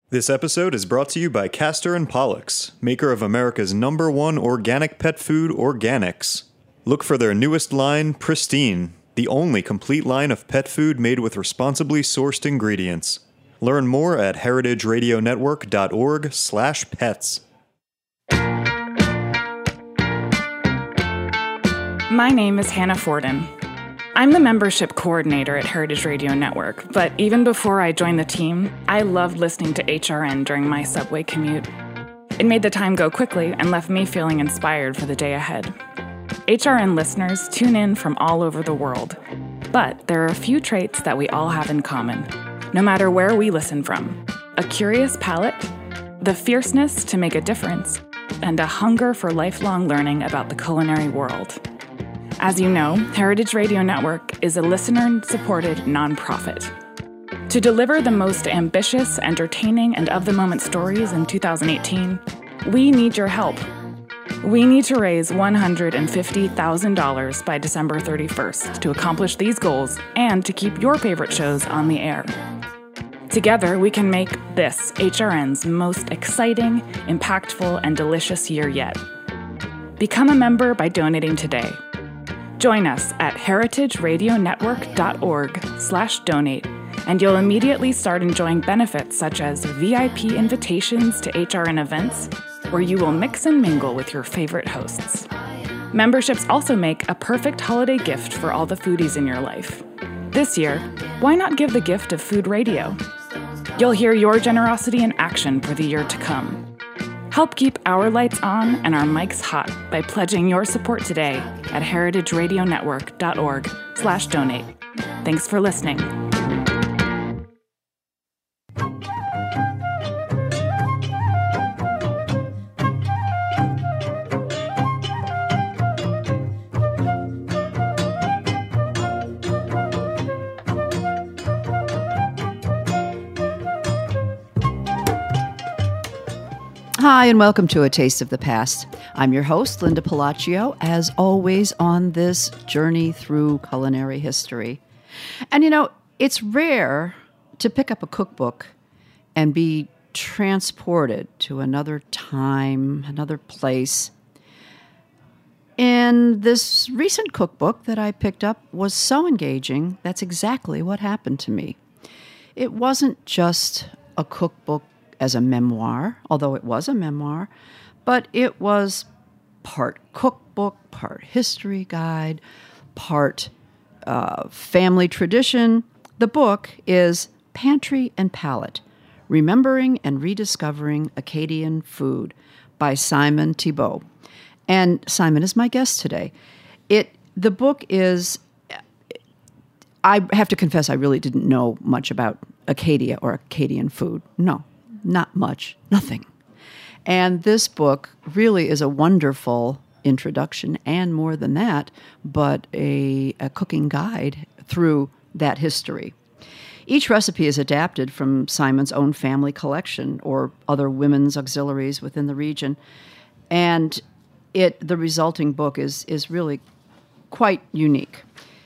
This episode is brought to you by Castor and Pollux, maker of America's #1 organic pet food, Organics. Look for their newest line, Pristine, the only complete line of pet food made with responsibly sourced ingredients. Learn more at heritageradionetwork.org/pets. My name is Hannah Forden. I'm the membership coordinator at Heritage Radio Network, but even before I joined the team, I loved listening to HRN during my subway commute. It made the time go quickly and left me feeling inspired for the day ahead. HRN listeners tune in from all over the world, but there are a few traits that we all have in common, no matter where we listen from. A curious palate, the fierceness to make a difference, and a hunger for lifelong learning about the culinary world. As you know, Heritage Radio Network is a listener-supported nonprofit. To deliver the most ambitious, entertaining, and of-the-moment stories in 2018, we need your help. We need to raise $150,000 by December 31st to accomplish these goals and to keep your favorite shows on the air. Together, we can make this HRN's most exciting, impactful, and delicious year yet. Become a member by donating today. Join us at heritageradionetwork.org/donate, and you'll immediately start enjoying benefits such as VIP invitations to HRN events, where you will mix and mingle with your favorite hosts. Memberships also make a perfect holiday gift for all the foodies in your life. This year, why not give the gift of food radio? You'll hear your generosity in action for the year to come. Help keep our lights on and our mics hot by pledging your support today at heritageradionetwork.org/donate. Thanks for listening. Hi, and welcome to A Taste of the Past. I'm your host, Linda Palacio, as always on this journey through culinary history. And you know, it's rare to pick up a cookbook and be transported to another time, another place. And this recent cookbook that I picked up was so engaging, that's exactly what happened to me. It wasn't just a cookbook as a memoir, although it was a memoir, but it was part cookbook, part history guide, part family tradition. The book is Pantry and Palate, Remembering and Rediscovering Acadian Food by Simon Thibault. And Simon is my guest today. The book is, I have to confess, I really didn't know much about Acadia or Acadian food. No. Not much, nothing. And this book really is a wonderful introduction, and more than that, but a cooking guide through that history. Each recipe is adapted from Simon's own family collection or other women's auxiliaries within the region. And the resulting book is really quite unique.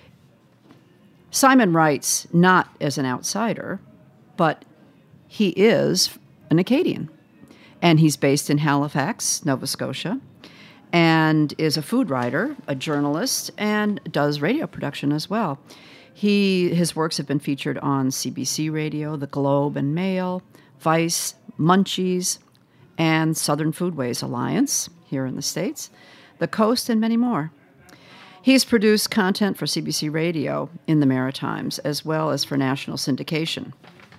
Simon writes not as an outsider, but he is an Acadian, and he's based in Halifax, Nova Scotia, and is a food writer, a journalist, and does radio production as well. His works have been featured on CBC Radio, The Globe and Mail, Vice, Munchies, and Southern Foodways Alliance here in the States, The Coast, and many more. He's produced content for CBC Radio in the Maritimes, as well as for national syndication.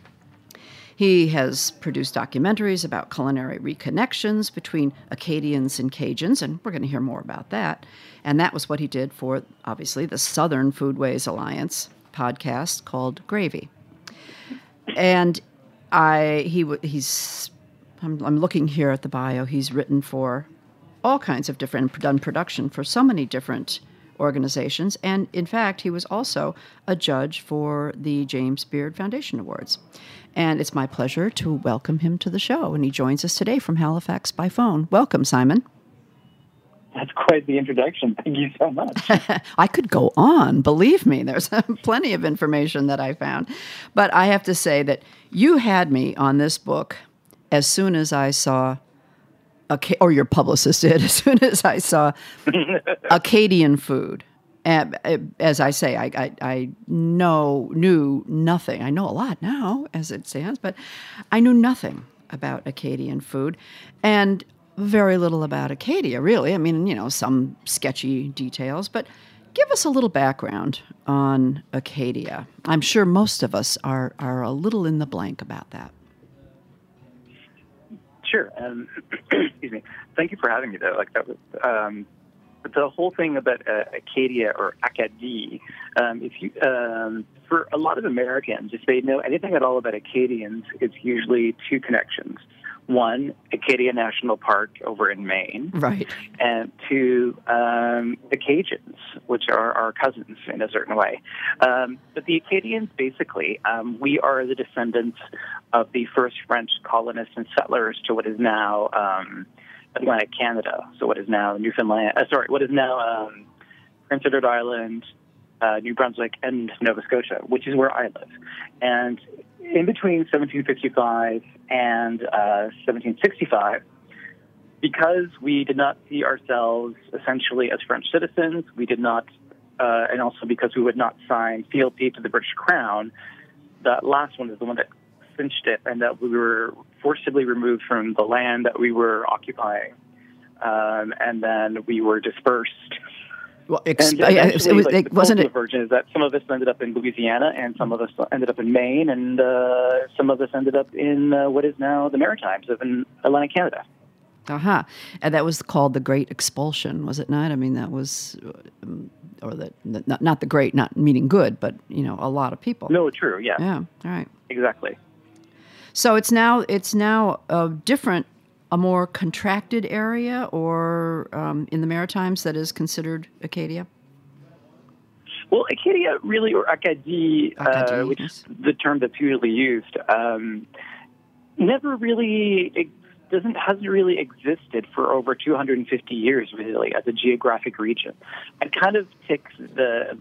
He has produced documentaries about culinary reconnections between Acadians and Cajuns, and we're going to hear more about that. And that was what he did for, obviously, the Southern Foodways Alliance podcast called Gravy. And I'm looking here at the bio. He's written for all kinds of different, done production for so many different organizations. And in fact, he was also a judge for the James Beard Foundation Awards. And it's my pleasure to welcome him to the show. And he joins us today from Halifax by phone. Welcome, Simon. That's quite the introduction. Thank you so much. I could go on. Believe me, there's plenty of information that I found. But I have to say that you had me on this book as soon as I saw, or your publicist did, as soon as I saw Acadian food. As I say, I knew nothing. I know a lot now, as it stands, but I knew nothing about Acadian food, and very little about Acadia, really. I mean, some sketchy details, but give us a little background on Acadia. I'm sure most of us are a little in the blank about that. Sure. Excuse me. Thank you for having me, though. That was the whole thing about Acadia or Acadie. For a lot of Americans, if they know anything at all about Acadians, it's usually two connections. One, Acadia National Park over in Maine. Right. And two, the Cajuns, which are our cousins in a certain way. But the Acadians, basically, we are the descendants of the first French colonists and settlers to what is now Atlantic Canada. So what is now Newfoundland, what is now Prince Edward Island, New Brunswick, and Nova Scotia, which is where I live. And in between 1755 and 1765, because we did not see ourselves essentially as French citizens, we did not, and also because we would not sign fealty to the British Crown, that last one is the one that cinched it, and that we were forcibly removed from the land that we were occupying, and then we were dispersed. Well, it wasn't it? The version is that some of us ended up in Louisiana, and some of us ended up in Maine, and some of us ended up in what is now the Maritimes of Atlantic Canada. And that was called the Great Expulsion, was it not? I mean, that was, not the great, not meaning good, but a lot of people. No, true, yeah. Yeah, all right. Exactly. So it's now a different, a more contracted area, or in the Maritimes that is considered Acadia? Well, Acadia really, or Acadie, which is the term that's usually used, never really hasn't really existed for over 250 years, really, as a geographic region. It kind of ticks the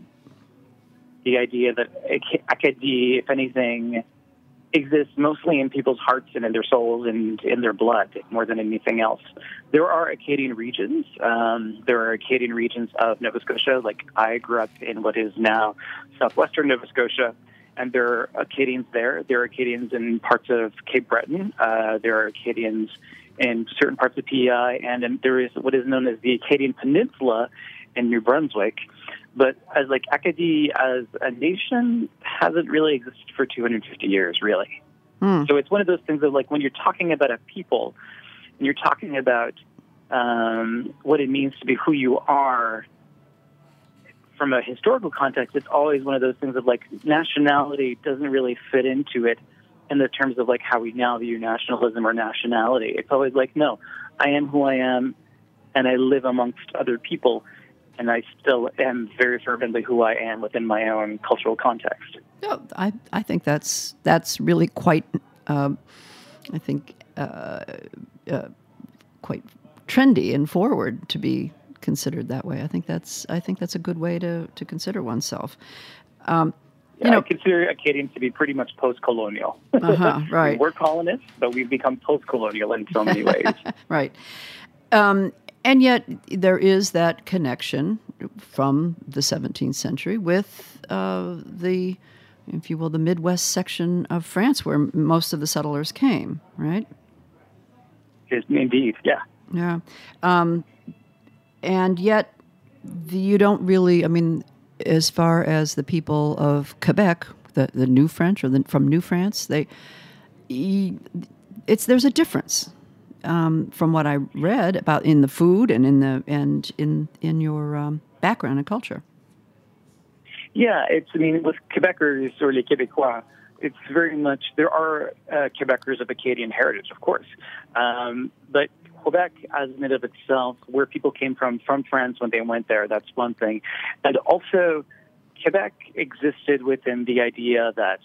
idea that Acadie, if anything, exists mostly in people's hearts and in their souls and in their blood more than anything else. There are Acadian regions. There are Acadian regions of Nova Scotia. Like, I grew up in what is now southwestern Nova Scotia, and there are Acadians there. There are Acadians in parts of Cape Breton. There are Acadians in certain parts of PEI, and then there is what is known as the Acadian Peninsula in New Brunswick. But as Acadie as a nation hasn't really existed for 250 years, really. So it's one of those things of when you're talking about a people and you're talking about what it means to be who you are from a historical context, it's always one of those things of nationality doesn't really fit into it in the terms of how we now view nationalism or nationality. It's always no, I am who I am and I live amongst other people. And I still am very fervently who I am within my own cultural context. No, I think that's really quite, quite trendy and forward to be considered that way. I think that's a good way to consider oneself. I consider Acadians to be pretty much post-colonial. Right. We're colonists, but we've become post-colonial in so many ways. Right. And yet there is that connection from the 17th century with the Midwest section of France, where most of the settlers came, right? Indeed, yeah. Yeah. And yet you don't really, as far as the people of Quebec, the New French, or from New France, there's a difference. From what I read about in the food and in your background and culture. Yeah, with Quebecers or les Québécois, it's very much, there are Quebecers of Acadian heritage, of course. But Quebec, as in and of itself, where people came from France when they went there, that's one thing. And also, Quebec existed within the idea that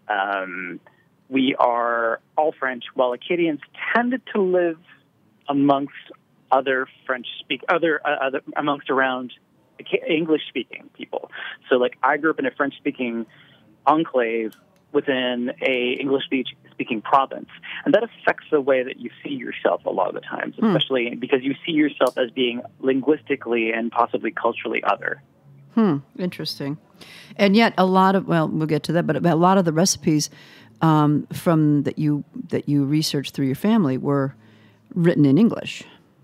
we are all French, while Acadians tended to live amongst other amongst around English-speaking people. So, I grew up in a French-speaking enclave within a Acadian-speaking province. And that affects the way that you see yourself a lot of the times, especially because you see yourself as being linguistically and possibly culturally other. Interesting. And yet a lot of, well, we'll get to that, but a lot of the recipes from that you researched through your family were written in English.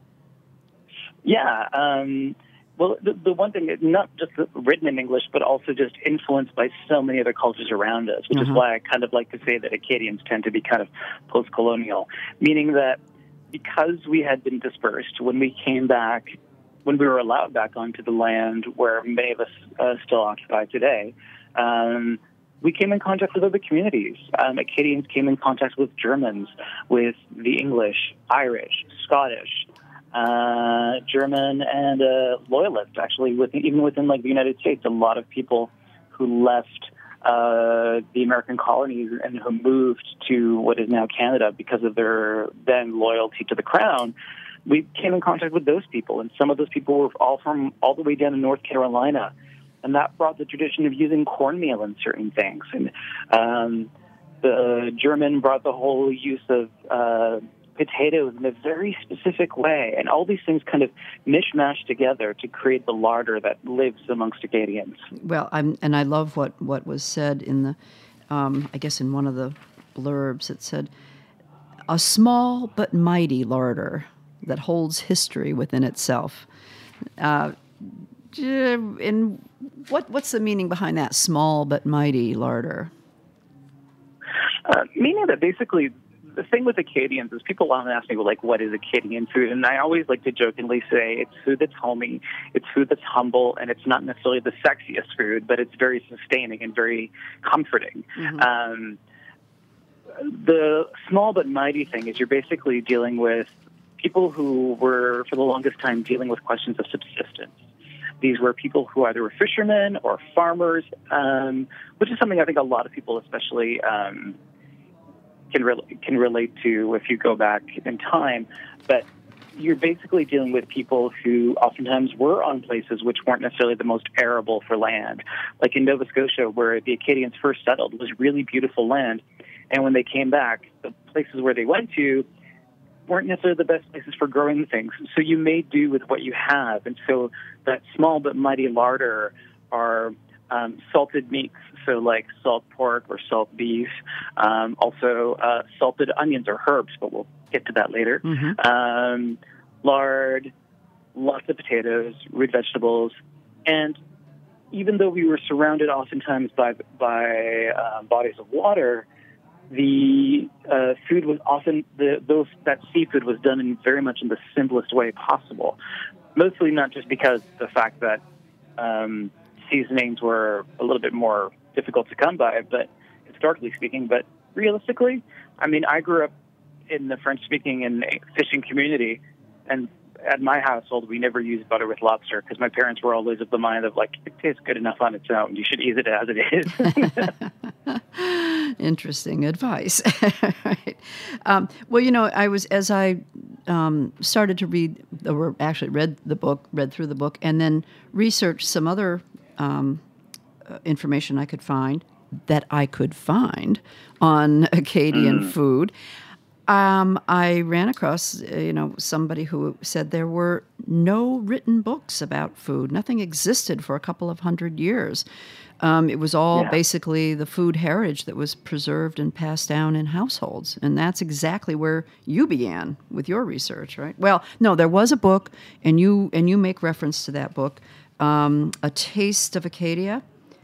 Yeah. Well, the one thing, not just written in English, but also just influenced by so many other cultures around us, which is why I kind of like to say that Acadians tend to be kind of post-colonial, meaning that because we had been dispersed, when we came back, when we were allowed back onto the land where many of us still occupy today, we came in contact with other communities. Acadians came in contact with Germans, with the English, Irish, Scottish, German, and Loyalists, actually, even within like the United States. A lot of people who left the American colonies and who moved to what is now Canada because of their then loyalty to the Crown, we came in contact with those people, and some of those people were all the way down in North Carolina, and that brought the tradition of using cornmeal in certain things. And the German brought the whole use of potatoes in a very specific way, and all these things kind of mishmash together to create the larder that lives amongst Acadians. Well, I love what was said in the, I guess in one of the blurbs, it said, "A small but mighty larder that holds history within itself." And what's the meaning behind that, small but mighty larder? Meaning that basically the thing with Acadians is people often ask me, well, like, what is Acadian food? And I always like to jokingly say it's food that's homey, it's food that's humble, and it's not necessarily the sexiest food, but it's very sustaining and very comforting. The small but mighty thing is you're basically dealing with people who were, for the longest time, dealing with questions of subsistence. These were people who either were fishermen or farmers, which is something I think a lot of people, especially can relate to if you go back in time. But you're basically dealing with people who oftentimes were on places which weren't necessarily the most arable for land. Like in Nova Scotia, where the Acadians first settled, was really beautiful land. And when they came back, the places where they went to weren't necessarily the best places for growing things. So you made do with what you have. And so that small but mighty larder are salted meats, so like salt pork or salt beef, also salted onions or herbs, but we'll get to that later. Lard, lots of potatoes, root vegetables, and even though we were surrounded oftentimes by bodies of water, the food was often that seafood was done in very much in the simplest way possible. Mostly not just because the fact that seasonings were a little bit more difficult to come by, but historically speaking. But realistically, I mean, I grew up in the French-speaking and fishing community, and at my household, we never used butter with lobster because my parents were always of the mind of, like, it tastes good enough on its own. You should eat it as it is. Interesting advice. Right. Well, you know, as I started to read, or actually read through the book, and then researched some other information I could find on Acadian food. I ran across, somebody who said there were no written books about food. Nothing existed for a couple of 100 years. It was all basically the food heritage that was preserved and passed down in households. And that's exactly where you began with your research, right? Well, no, there was a book, and you make reference to that book, A Taste of Acadia.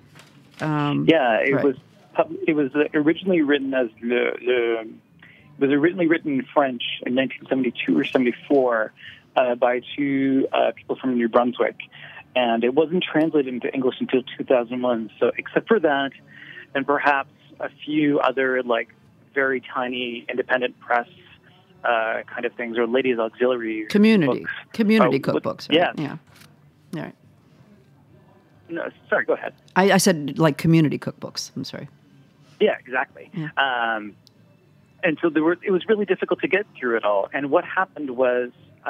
It was originally written as It was originally written in French in 1972 or 74 by two people from New Brunswick, and it wasn't translated into English until 2001. So except for that, and perhaps a few other, like, very tiny independent press kind of things, or ladies' auxiliary community books. Cookbooks. Right? Yeah. All right. No, sorry, go ahead. I said, like, community cookbooks. I'm sorry. Yeah, exactly. Yeah. And so it was really difficult to get through it all. And what happened was,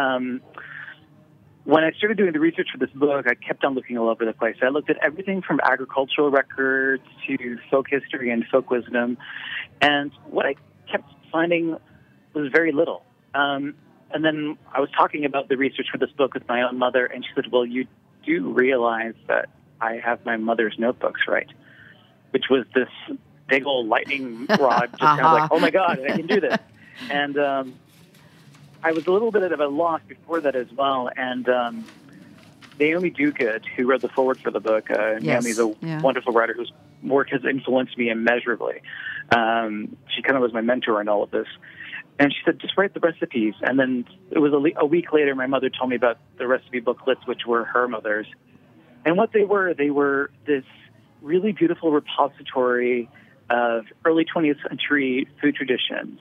when I started doing the research for this book, I kept on looking all over the place. I looked at everything from agricultural records to folk history and folk wisdom. And what I kept finding was very little. And then I was talking about the research for this book with my own mother, and she said, well, you do realize that I have my mother's notebooks, right? Which was this big old lightning rod, just kind of like, oh my God, I can do this. And I was a little bit of a loss before that as well. And Naomi Duguid, who wrote the foreword for the book, Naomi's a wonderful writer whose work has influenced me immeasurably. She kind of was my mentor in all of this. And she said, just write the recipes. And then it was a week later, my mother told me about the recipe booklets, which were her mother's. And what they were this really beautiful repository of early 20th century food traditions.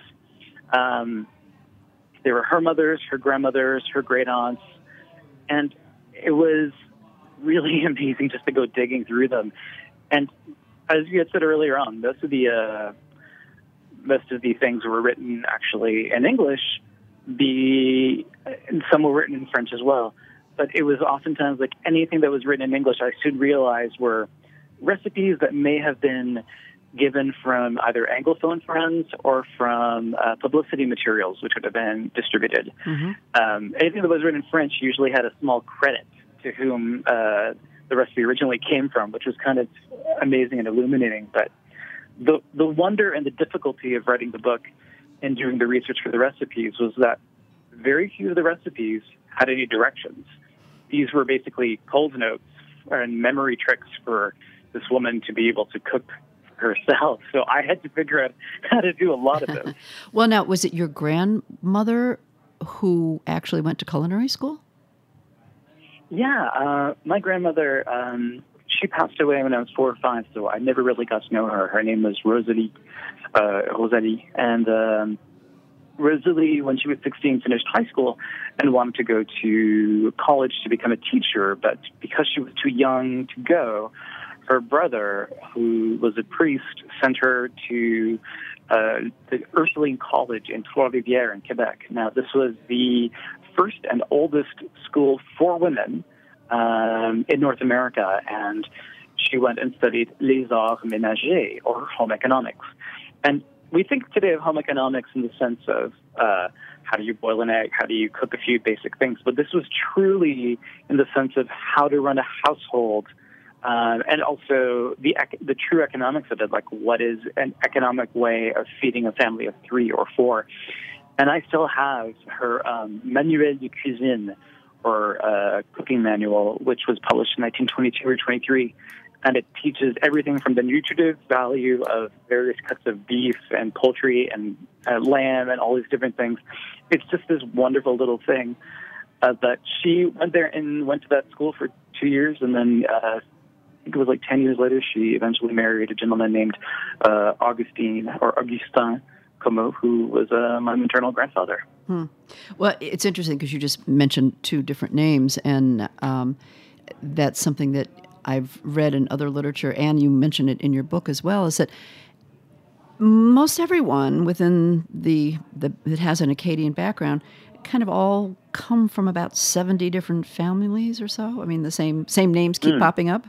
They were her mother's, her grandmother's, her great aunts. And it was really amazing just to go digging through them. And as you had said earlier on, most of the things were written actually in English, and some were written in French as well. But it was oftentimes like anything that was written in English, I soon realized were recipes that may have been given from either Anglophone friends or from publicity materials, which would have been distributed. Mm-hmm. Anything that was written in French usually had a small credit to whom the recipe originally came from, which was kind of amazing and illuminating. But the wonder and the difficulty of writing the book and doing the research for the recipes was that very few of the recipes had any directions. These were basically cold notes and memory tricks for this woman to be able to cook herself. So I had to figure out how to do a lot of this. Well, now, was it your grandmother who actually went to culinary school? Yeah, my grandmother, she passed away when I was 4 or 5, so I never really got to know her. Her name was Rosalie. And Rosalie, when she was 16, finished high school and wanted to go to college to become a teacher, but because she was too young to go, her brother, who was a priest, sent her to the Ursuline College in Trois-Rivières in Quebec. Now, this was the first and oldest school for women in North America, and she went and studied les arts ménagers, or home economics. And we think today of home economics in the sense of how do you boil an egg, how do you cook a few basic things, but this was truly in the sense of how to run a household, and also the true economics of it, like what is an economic way of feeding a family of 3 or 4. And I still have her Manuel de Cuisine, or cooking manual, which was published in 1922 or 23. And it teaches everything from the nutritive value of various cuts of beef and poultry and lamb and all these different things. It's just this wonderful little thing that she went there and went to that school for 2 years, and then I think it was like 10 years later, she eventually married a gentleman named Augustin Comeau, who was my maternal grandfather. Well, it's interesting because you just mentioned 2 different names, and that's something that I've read in other literature, and you mentioned it in your book as well, is that most everyone within that has an Acadian background kind of all come from about 70 different families or so. I mean, the same names keep popping up.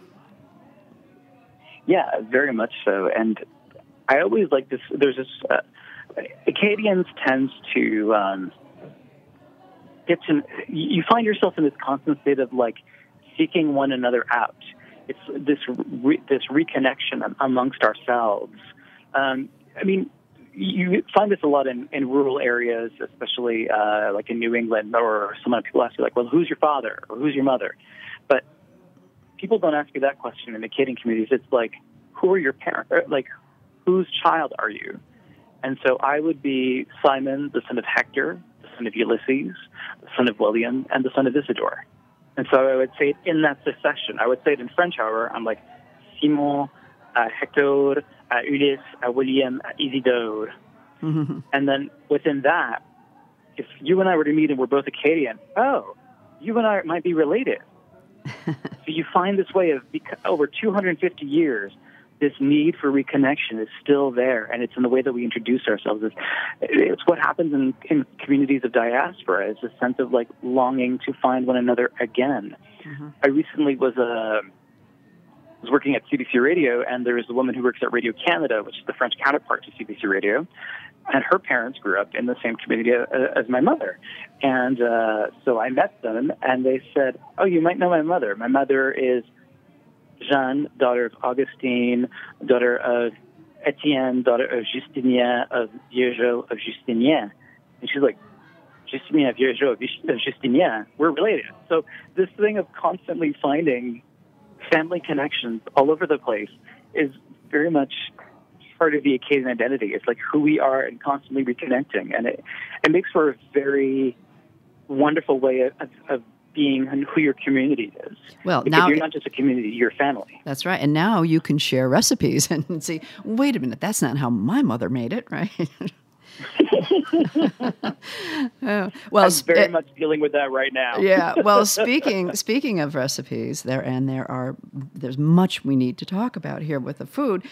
Yeah, very much so. And I always like this. There's this Acadians tends to get to. You find yourself in this constant state of like seeking one another out. It's this reconnection amongst ourselves. I mean, you find this a lot in rural areas, especially like in New England, or some people ask you like, well, who's your father or who's your mother? But people don't ask you that question in the Acadian communities. It's like, who are your parents? Like, whose child are you? And so I would be Simon, the son of Hector, the son of Ulysses, the son of William, and the son of Isidore. And so I would say it in that succession. I would say it in French, however. I'm like Simon, Hector, Ulysse, William, Isidore. Mm-hmm. And then within that, if you and I were to meet and we're both Acadian, you and I might be related. So you find this way of, over 250 years, this need for reconnection is still there, and it's in the way that we introduce ourselves. It's what happens in communities of diaspora. It's a sense of like longing to find one another again. Mm-hmm. I recently was working at CBC Radio, and there is a woman who works at Radio Canada, which is the French counterpart to CBC Radio, and her parents grew up in the same community as my mother. And so I met them, and they said, "Oh, you might know my mother. My mother is Jeanne, daughter of Augustine, daughter of Etienne, daughter of Justinien of Vieurgeot of Justinien." And she's like, "Justinien Vieurgeot of Justinien, we're related." So this thing of constantly finding family connections all over the place is very much part of the Acadian identity. It's like who we are and constantly reconnecting. And it makes for a very wonderful way of being who your community is. Well, because now you're not just a community, you're family. That's right. And now you can share recipes and see, wait a minute, that's not how my mother made it, right? Well, I'm very much dealing with that right now. Yeah. Well, speaking of recipes, there's much we need to talk about here with the food.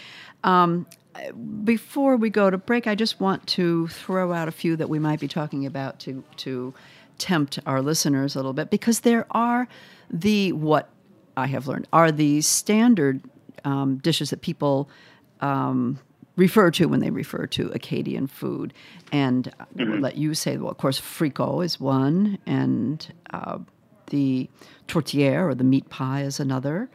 Before we go to break, I just want to throw out a few that we might be talking about to tempt our listeners a little bit, because there are what I have learned are the standard dishes that people refer to when they refer to Acadian food. And we'll let you say, well, of course, fricot is one, and the tourtière, or the meat pie, is another.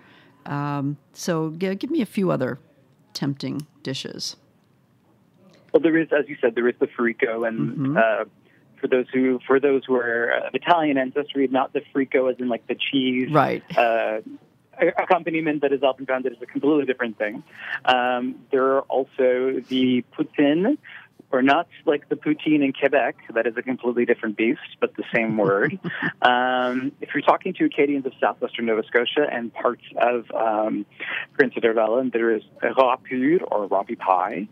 So give me a few other tempting dishes. Well, there is, as you said, there is the fricot, and for those who are of Italian ancestry, not the fricot as in like the cheese, right? Accompaniment that is often found that is a completely different thing. There are also the poutine, or not like the poutine in Quebec, that is a completely different beast, but the same word. If you're talking to Acadians of southwestern Nova Scotia and parts of Prince Edward Island, there is rapure, or rapi pie.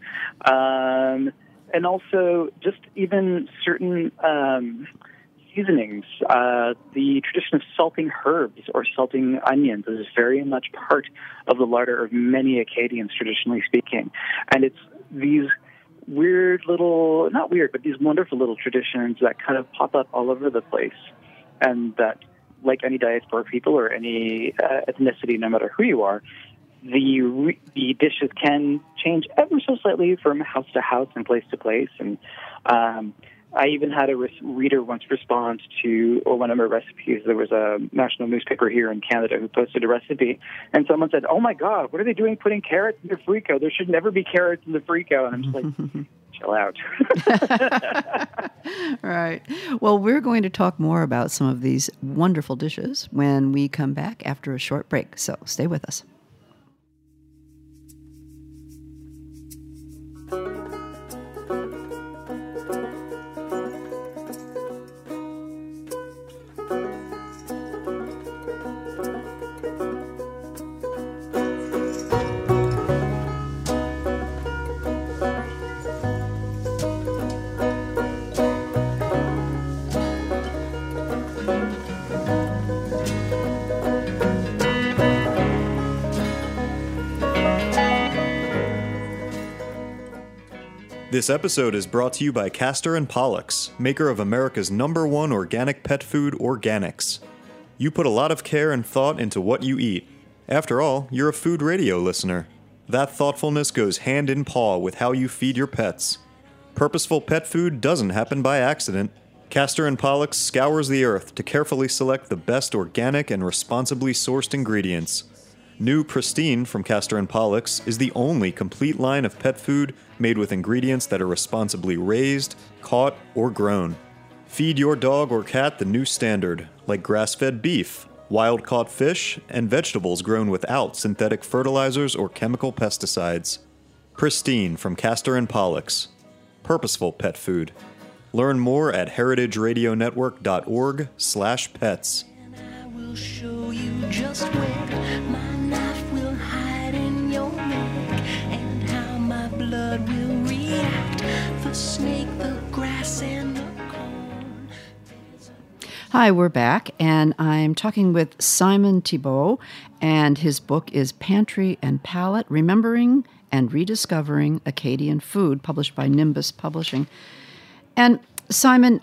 And also just even certain seasonings. The tradition of salting herbs or salting onions is very much part of the larder of many Acadians, traditionally speaking. And it's these weird little, not weird, but these wonderful little traditions that kind of pop up all over the place. And that, like any diaspora people or any ethnicity, no matter who you are, the dishes can change ever so slightly from house to house and place to place. And I even had a reader once respond to one of my recipes. There was a national newspaper here in Canada who posted a recipe, and someone said, "Oh my God, what are they doing putting carrots in the fricot? There should never be carrots in the fricot." And I'm just like, chill out. Right. Well, we're going to talk more about some of these wonderful dishes when we come back after a short break. So stay with us. This episode is brought to you by Castor and Pollux, maker of America's #1 organic pet food, Organics. You put a lot of care and thought into what you eat. After all, you're a food radio listener. That thoughtfulness goes hand in paw with how you feed your pets. Purposeful pet food doesn't happen by accident. Castor and Pollux scours the earth to carefully select the best organic and responsibly sourced ingredients. New Pristine from Castor and Pollux is the only complete line of pet food made with ingredients that are responsibly raised, caught, or grown. Feed your dog or cat the new standard, like grass-fed beef, wild-caught fish, and vegetables grown without synthetic fertilizers or chemical pesticides. Pristine from Castor and Pollux. Purposeful pet food. Learn more at heritageradionetwork.org/pets. I will show you just where my knife will hide in your neck, and how my blood will react. The snake, the grass, and the corn. Hi, we're back, and I'm talking with Simon Thibault, and his book is Pantry and Palate, Remembering and Rediscovering Acadian Food, published by Nimbus Publishing. And Simon,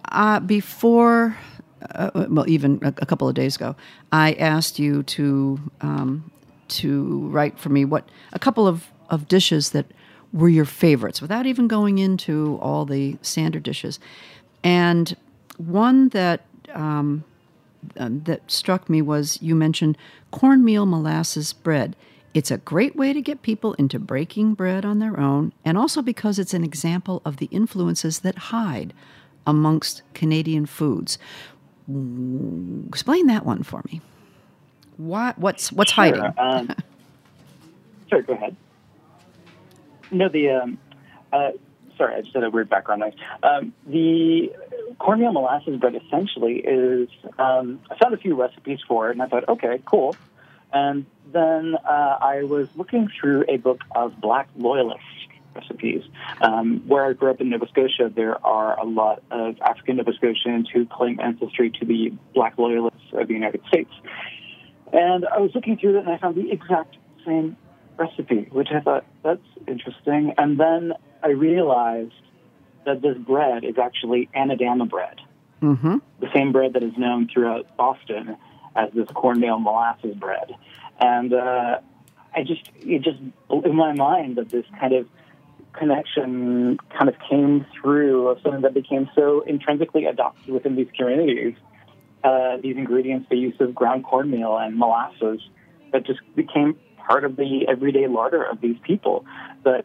even a couple of days ago, I asked you to write for me a couple of dishes that were your favorites, without even going into all the standard dishes. And one that that struck me was, you mentioned cornmeal molasses bread. It's a great way to get people into breaking bread on their own, and also because it's an example of the influences that hide amongst Canadian foods. Explain that one for me. What's Sure. hiding? Sorry, go ahead. No, sorry, I just had a weird background noise. The cornmeal molasses bread essentially is, I found a few recipes for it, and I thought, okay, cool. And then I was looking through a book of Black Loyalist recipes. Where I grew up in Nova Scotia, there are a lot of African Nova Scotians who claim ancestry to the Black Loyalists of the United States. And I was looking through it, and I found the exact same recipe, which I thought, that's interesting. And then I realized that this bread is actually Anadama bread, the same bread that is known throughout Boston as this cornmeal molasses bread. And it just blew my mind that this kind of connection kind of came through of something that became so intrinsically adopted within these communities. These ingredients, the use of ground cornmeal and molasses, that just became part of the everyday larder of these people. But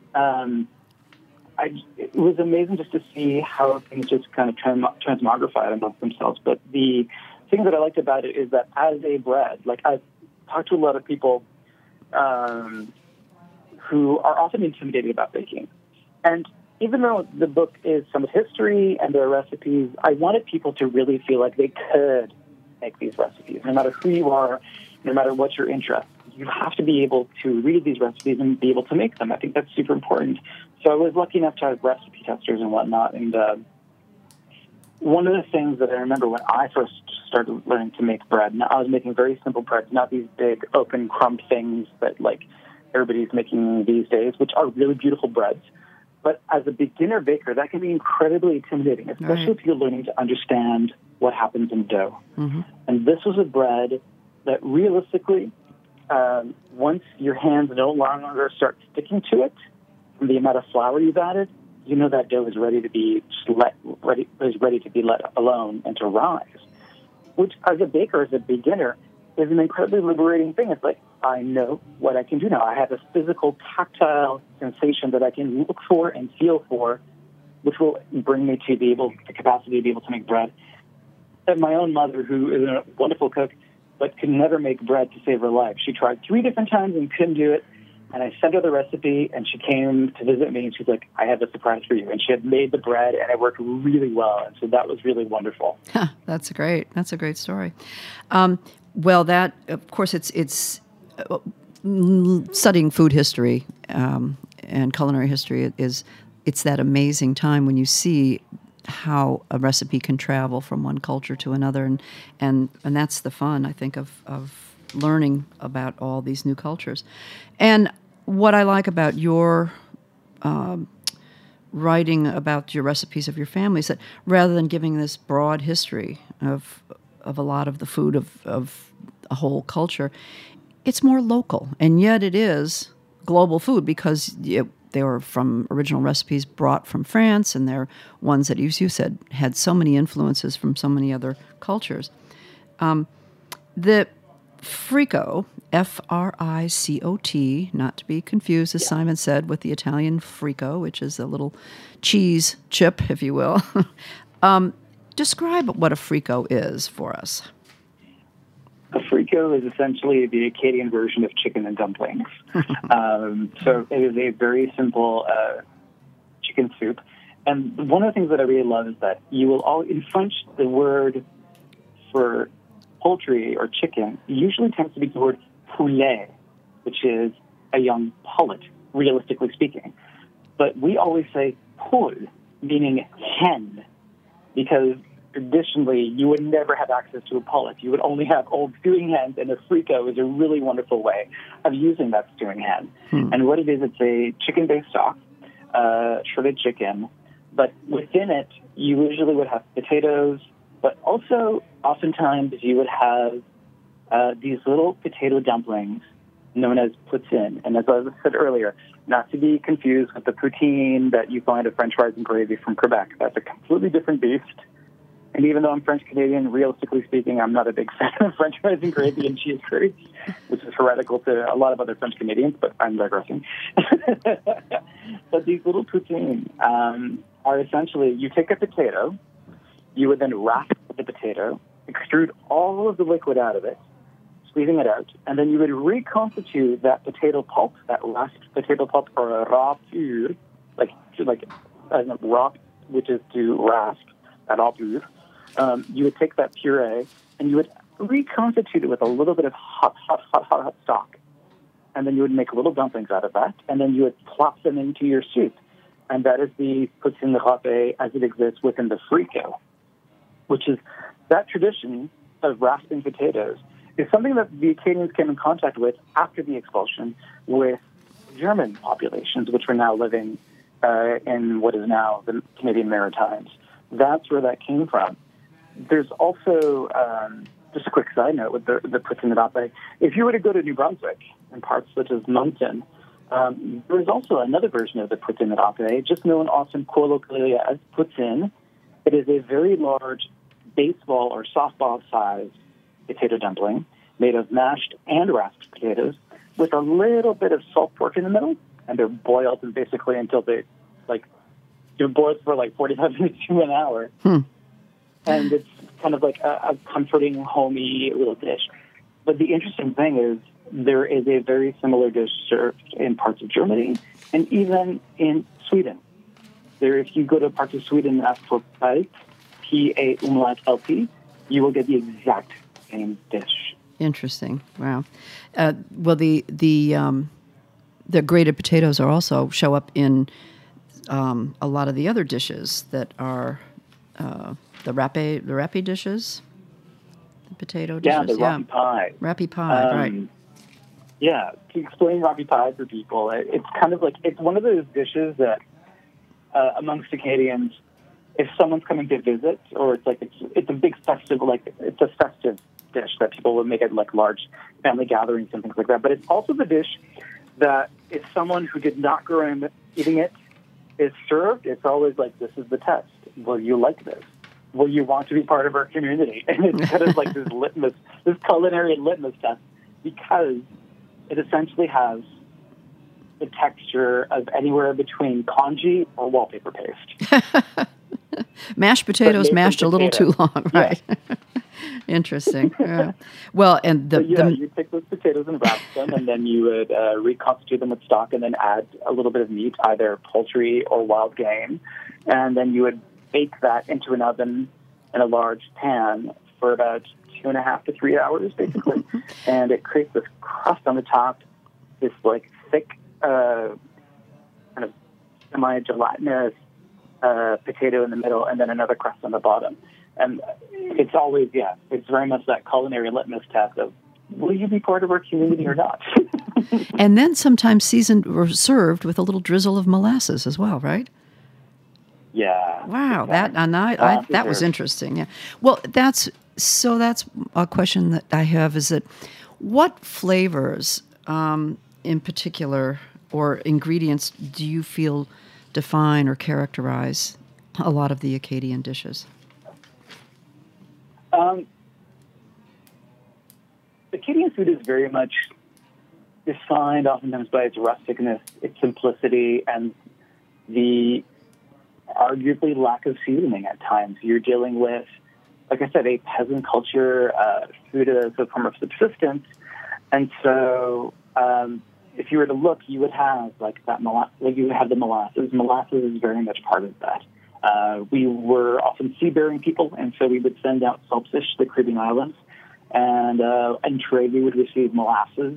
it was amazing just to see how things just kind of transmogrified amongst themselves. But the thing that I liked about it is that as a bread, like I've talked to a lot of people who are often intimidated about baking. And even though the book is some history and there are recipes, I wanted people to really feel like they could make these recipes, no matter who you are, no matter what your interest. You have to be able to read these recipes and be able to make them. I think that's super important. So I was lucky enough to have recipe testers and whatnot. And one of the things that I remember when I first started learning to make bread, and I was making very simple breads, not these big open crumb things that like everybody's making these days, which are really beautiful breads. But as a beginner baker, that can be incredibly intimidating, especially if you're learning to understand what happens in dough. And this was a bread that realistically, once your hands no longer start sticking to it, from the amount of flour you've added, you know that dough is ready to be ready to be let alone and to rise. Which, as a baker, as a beginner, is an incredibly liberating thing. It's like, I know what I can do now. I have a physical, tactile sensation that I can look for and feel for, which will bring me to the capacity to be able to make bread. And my own mother, who is a wonderful cook, but could never make bread to save her life. She tried 3 different times and couldn't do it. And I sent her the recipe, and she came to visit me, and she's like, I have a surprise for you. And she had made the bread, and it worked really well. And so that was really wonderful. That's great. That's a great story. Well, that, of course, it's studying food history and culinary history it's that amazing time when you see how a recipe can travel from one culture to another, and that's the fun, I think, of learning about all these new cultures. And what I like about your writing about your recipes of your family is that rather than giving this broad history of a lot of the food of a whole culture, it's more local, and yet it is global food because they were from original recipes brought from France, and they're ones that, as you said, had so many influences from so many other cultures. The Frico, Fricot, not to be confused, as Simon said, with the Italian Frico, which is a little cheese chip, if you will. Describe what a Frico is for us. A Frico is essentially the Acadian version of chicken and dumplings. So it is a very simple chicken soup. And one of the things that I really love is that you will in French, the word for poultry or chicken usually tends to be the word poulet, which is a young pullet, realistically speaking. But we always say poule, meaning hen, because traditionally you would never have access to a pullet. You would only have old stewing hens, and a Frico is a really wonderful way of using that stewing hen. And what it is, it's a chicken-based stock, shredded chicken, but within it you usually would have potatoes, but also oftentimes you would have these little potato dumplings known as poutine. And as I said earlier, not to be confused with the poutine that you find at French fries and gravy from Quebec. That's a completely different beast. And even though I'm French-Canadian, realistically speaking, I'm not a big fan of French fries and gravy and cheese curds, which is heretical to a lot of other French-Canadians, but I'm digressing. But these little poutines are essentially, you take a potato, you would then rasp the potato, extrude all of the liquid out of it, squeezing it out, and then you would reconstitute that potato pulp, that rasped potato pulp, or a raw pure, like raw, which is to rasp, that raw pure. You would take that puree and you would reconstitute it with a little bit of hot stock. And then you would make little dumplings out of that. And then you would plop them into your soup. And that is the poutine râpé as it exists within the fricot, which is that tradition of rasping potatoes is something that the Acadians came in contact with after the expulsion with German populations, which were now living in what is now the Canadian Maritimes. That's where that came from. There's also, just a quick side note with the poutine râpé, if you were to go to New Brunswick in parts such as Moncton, there is also another version of the poutine râpé, just known often colloquially as poutine. It is a very large baseball or softball-sized potato dumpling made of mashed and rasped potatoes with a little bit of salt pork in the middle, and they're boiled and basically until they, they're boiled for 45 minutes to an hour. And it's kind of like a comforting, homey little dish. But the interesting thing is there is a very similar dish served in parts of Germany and even in Sweden. If you go to parts of Sweden and ask for Palt, P-A-umlaut-L-T, you will get the exact same dish. Interesting. Wow. Well, the grated potatoes also show up in a lot of the other dishes that are the râpé dishes, the potato dishes. Yeah, the râpé pie. Râpé pie, right. Yeah, to explain râpé pie for people, it's kind of like, it's one of those dishes that amongst Acadians, if someone's coming to visit, or it's a big festive, it's a festive dish that people would make at large family gatherings and things like that. But it's also the dish that if someone who did not grow up eating it is served, it's always like, this is the test. Will you like this? Will you want to be part of our community? And it's kind of like this culinary litmus test, because it essentially has the texture of anywhere between congee or wallpaper paste. Mashed potatoes mashed a little too long, right? Yeah. Interesting. Yeah. Well, and you take those potatoes and wrap them, and then you would reconstitute them with stock, and then add a little bit of meat, either poultry or wild game, and then you would bake that into an oven in a large pan for about 2.5 to 3 hours, basically, and it creates this crust on the top, this thick, kind of semi-gelatinous potato in the middle, and then another crust on the bottom. And it's always, it's very much that culinary litmus test of, will you be part of our community or not? And then sometimes seasoned or served with a little drizzle of molasses as well, right? Yeah. Wow, that was interesting. Yeah. Well, that's a question that I have, is that what flavors in particular or ingredients do you feel define or characterize a lot of the Acadian dishes? Acadian food is very much defined oftentimes by its rusticness, its simplicity, and the arguably lack of seasoning at times. You're dealing with, like I said, a peasant culture, food as a form of subsistence. And so if you were to look, you would have you would have the molasses. Molasses is very much part of that. We were often sea-bearing people, and so we would send out saltfish to the Caribbean islands, and in trade we would receive molasses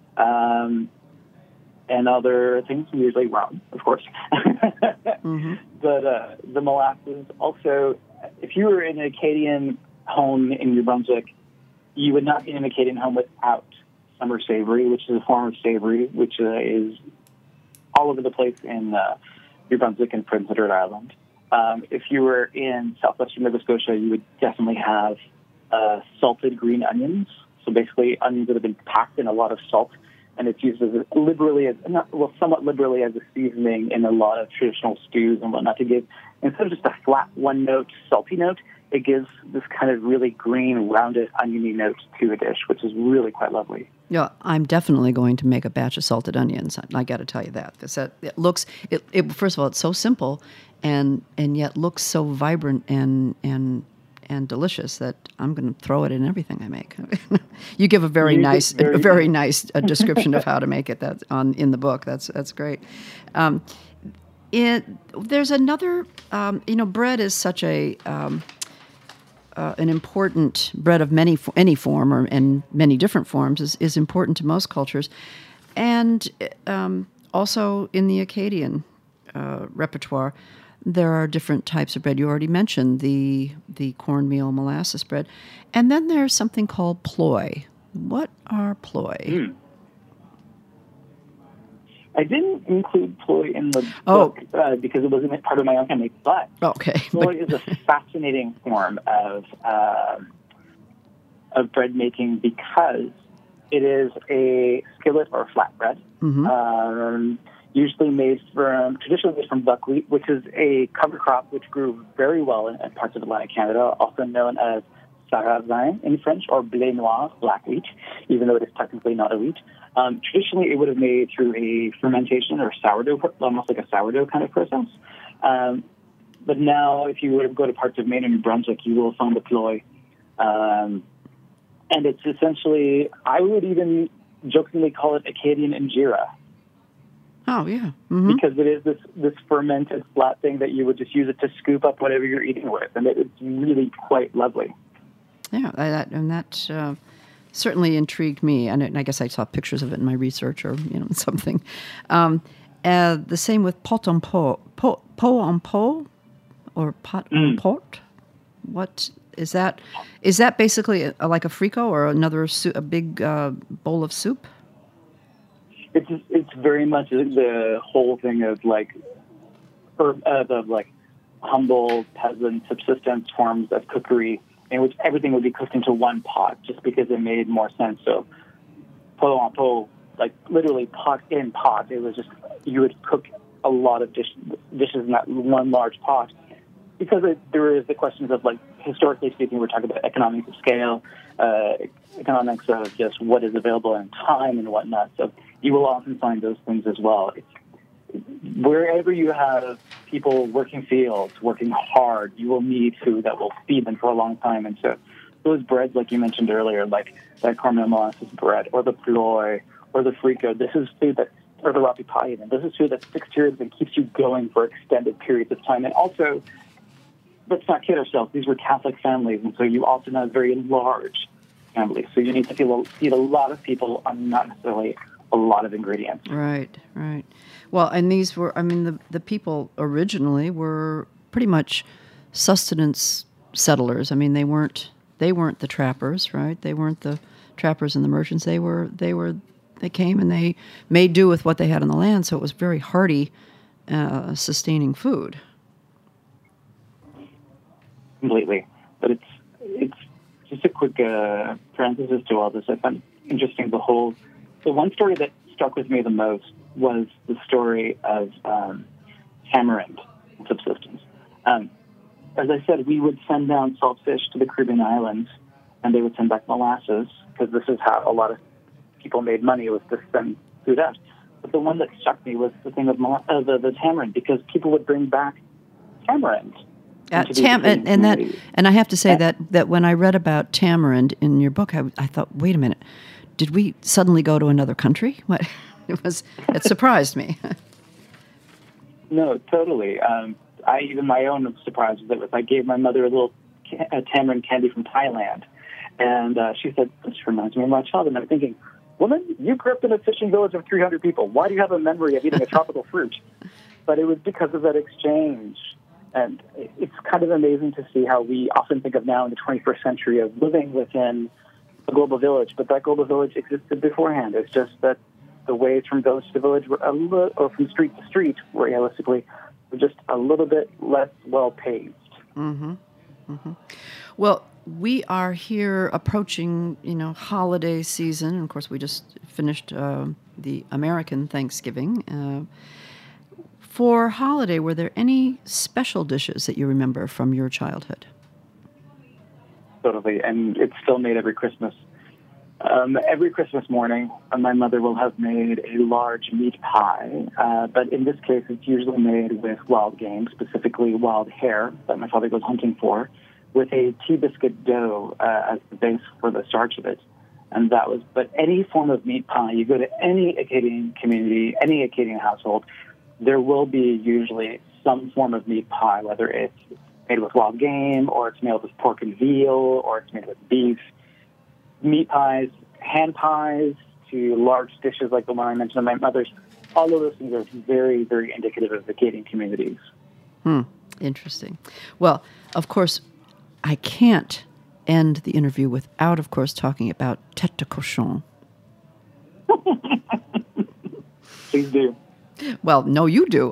and other things, usually rum, of course. Mm-hmm. But the molasses also, if you were in an Acadian home in New Brunswick, you would not be in an Acadian home without summer savory, which is a form of savory, which is all over the place in New Brunswick and Prince Edward Island. If you were in southwestern Nova Scotia, you would definitely have salted green onions. So basically onions that have been packed in a lot of salt and it's used as liberally as somewhat liberally as a seasoning in a lot of traditional stews and whatnot to give, instead of just a flat one-note salty note, it gives this kind of really green, rounded, oniony note to a dish, which is really quite lovely. Yeah, I'm definitely going to make a batch of salted onions. I got to tell you that. It looks, first of all, it's so simple, and yet looks so vibrant and delicious that I'm going to throw it in everything I make. You give a very nice description of how to make it in the book. That's great. There's another. Bread is such an important bread of any form and many different forms is important to most cultures, and also in the Acadian repertoire, there are different types of bread. You already mentioned the cornmeal molasses bread, and then there's something called ploy. What are ploy? I didn't include ploy in the book because it wasn't part of my own family, but ploy is a fascinating form of bread making because it is a skillet or flatbread, usually traditionally made from buckwheat, which is a cover crop which grew very well in parts of Atlantic Canada, also known as sarrasin in French, or blé noir, black wheat, even though it is technically not a wheat. Traditionally, it would have made through a fermentation or sourdough, almost like a sourdough kind of process. But now, if you were to go to parts of Maine and New Brunswick, you will find the ploy. And it's essentially, I would even jokingly call it Acadian injera. Oh, yeah. Mm-hmm. Because it is this fermented flat thing that you would just use it to scoop up whatever you're eating with. And it's really quite lovely. Yeah, that certainly intrigued me, and I guess I saw pictures of it in my research or something. The same with pot en pot, or pot en pot. What is that? Is that basically like a fricot or a big bowl of soup? It's very much the whole thing of humble peasant subsistence forms of cookery, in which everything would be cooked into one pot, just because it made more sense. So, pot en pot, literally pot in pot. It was just you would cook a lot of dishes in that one large pot, because there is the questions of historically speaking, we're talking about economics of scale, economics of just what is available in time and whatnot. So you will often find those things as well. Wherever you have people working fields, working hard, you will need food that will feed them for a long time. And so those breads, like you mentioned earlier, like that cornmeal molasses bread or the ploy or the fricot, this is food or the rapi pie even, this is food that sticks to you and keeps you going for extended periods of time. And also, let's not kid ourselves, these were Catholic families, and so you often have very large families. So you need to feed a lot of people on not necessarily a lot of ingredients. Right. Well, and these were, the people originally were pretty much sustenance settlers. They weren't the trappers, right? They weren't the trappers and the merchants. They came and they made do with what they had on the land, so it was very hearty, sustaining food. Completely. But it's just a quick parenthesis to all this. I found interesting the one story that stuck with me the most was the story of tamarind subsistence. As I said, we would send down salt fish to the Caribbean islands, and they would send back molasses, because this is how a lot of people made money, was to send food out. But the one that struck me was the thing of the tamarind, because people would bring back tamarind. And I have to say that when I read about tamarind in your book, I thought, wait a minute, did we suddenly go to another country? What? It surprised me. No, totally. My own surprise was that I gave my mother a little tamarind candy from Thailand, and she said, "This reminds me of my childhood." And I'm thinking, woman, you grew up in a fishing village of 300 people. Why do you have a memory of eating a tropical fruit? But it was because of that exchange. And it's kind of amazing to see how we often think of now in the 21st century of living within a global village, but that global village existed beforehand. It's just that the ways from village to village were or from street to street, realistically, were just a little bit less well paved. Mm-hmm. Mm-hmm. Well, we are here approaching, holiday season. And of course, we just finished the American Thanksgiving. For holiday, were there any special dishes that you remember from your childhood? Totally, and it's still made every Christmas. Every Christmas morning, my mother will have made a large meat pie, but in this case, it's usually made with wild game, specifically wild hare that my father goes hunting for, with a tea biscuit dough as the base for the starch of it. And but any form of meat pie, you go to any Acadian community, any Acadian household, there will be usually some form of meat pie, whether it's made with wild game, or it's made with pork and veal, or it's made with beef. Meat pies, hand pies, to large dishes like the one I mentioned of my mother's. All of those things are very, very indicative of Acadian communities. Interesting. Well, of course, I can't end the interview without, of course, talking about tête de cochon. Please do. Well, no, you do.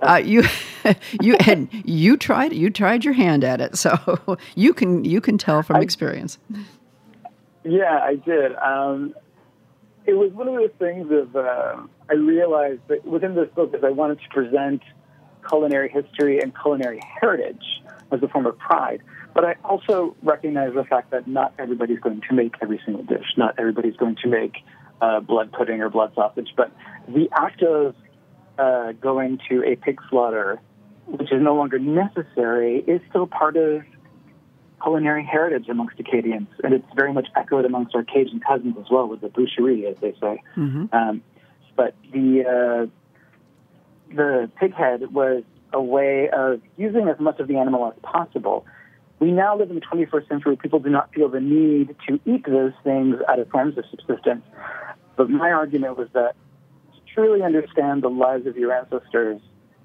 You tried your hand at it, so you can tell from experience. Yeah, I did. It was one of those things of I realized that within this book, as I wanted to present culinary history and culinary heritage as a form of pride, but I also recognize the fact that not everybody's going to make every single dish. Not everybody's going to make blood pudding or blood sausage, but the act of going to a pig slaughter, which is no longer necessary, is still part of culinary heritage amongst Acadians, and it's very much echoed amongst our Cajun cousins as well, with the boucherie, as they say. Mm-hmm. But the pig head was a way of using as much of the animal as possible. We now live in the 21st century. People do not feel the need to eat those things out of forms of subsistence. But my argument was that to truly understand the lives of your ancestors,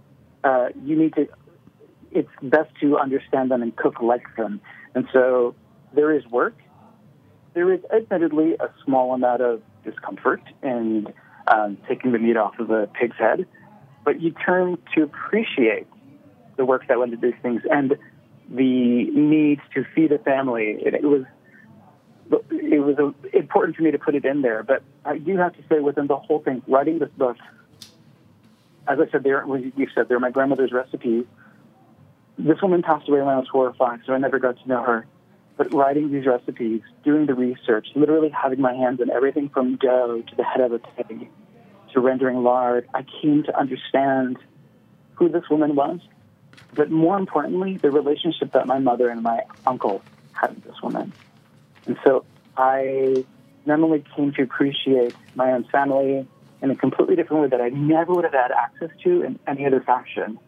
it's best to understand them and cook like them. And so there is work. There is admittedly a small amount of discomfort in taking the meat off of a pig's head, but you turn to appreciate the work that went into these things and the need to feed a family. It was important for me to put it in there, but I do have to say within the whole thing, writing this book, as I said, they're my grandmother's recipes. This woman passed away when I was 4 or 5, so I never got to know her. But writing these recipes, doing the research, literally having my hands in everything from dough to the head of a pig to rendering lard, I came to understand who this woman was. But more importantly, the relationship that my mother and my uncle had with this woman. And so I not only came to appreciate my own family in a completely different way that I never would have had access to in any other fashion,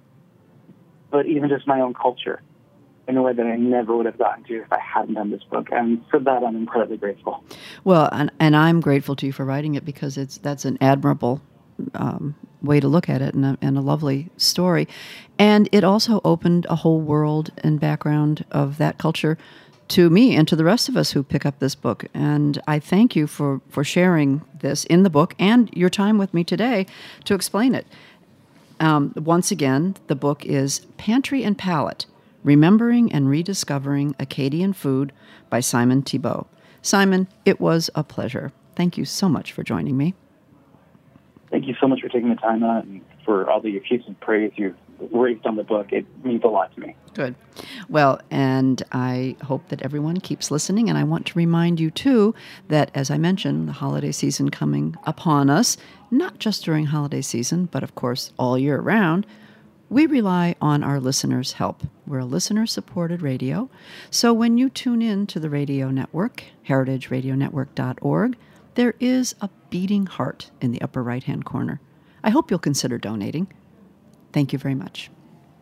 but even just my own culture in a way that I never would have gotten to if I hadn't done this book. And for that, I'm incredibly grateful. Well, and I'm grateful to you for writing it, because that's an admirable way to look at it, and a lovely story. And it also opened a whole world and background of that culture to me and to the rest of us who pick up this book. And I thank you for sharing this in the book and your time with me today to explain it. Once again, the book is Pantry and Palate, Remembering and Rediscovering Acadian Food by Simon Thibault. Simon, it was a pleasure. Thank you so much for joining me. Thank you so much for taking the time out and for all the effusive praise you've raised on the book. It means a lot to me. Good. Well, and I hope that everyone keeps listening. And I want to remind you, too, that, as I mentioned, the holiday season coming upon us, not just during holiday season, but, of course, all year round, we rely on our listeners' help. We're a listener-supported radio. So when you tune in to the radio network, heritageradionetwork.org, there is a beating heart in the upper right-hand corner. I hope you'll consider donating. Thank you very much.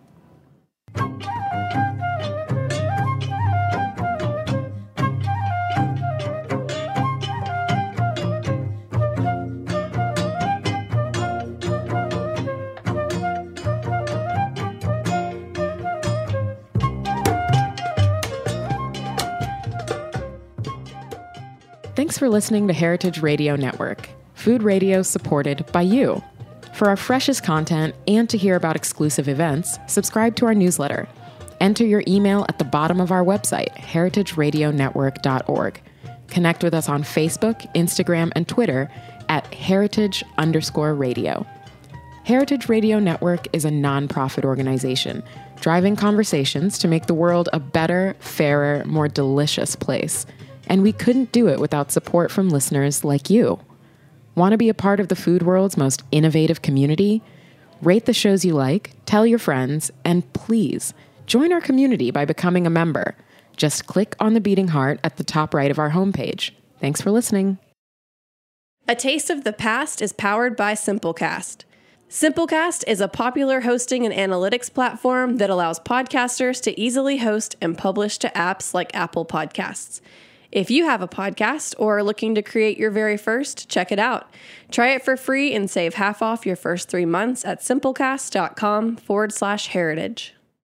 Thanks for listening to Heritage Radio Network, food radio supported by you. For our freshest content and to hear about exclusive events, subscribe to our newsletter. Enter your email at the bottom of our website, heritageradionetwork.org. Connect with us on Facebook, Instagram, and Twitter, at heritage_radio. Heritage Radio Network is a nonprofit organization driving conversations to make the world a better, fairer, more delicious place. And we couldn't do it without support from listeners like you. Want to be a part of the food world's most innovative community? Rate the shows you like, tell your friends, and please join our community by becoming a member. Just click on the beating heart at the top right of our homepage. Thanks for listening. A Taste of the Past is powered by Simplecast. Simplecast is a popular hosting and analytics platform that allows podcasters to easily host and publish to apps like Apple Podcasts. If you have a podcast or are looking to create your very first, check it out. Try it for free and save half off your first 3 months at simplecast.com/heritage.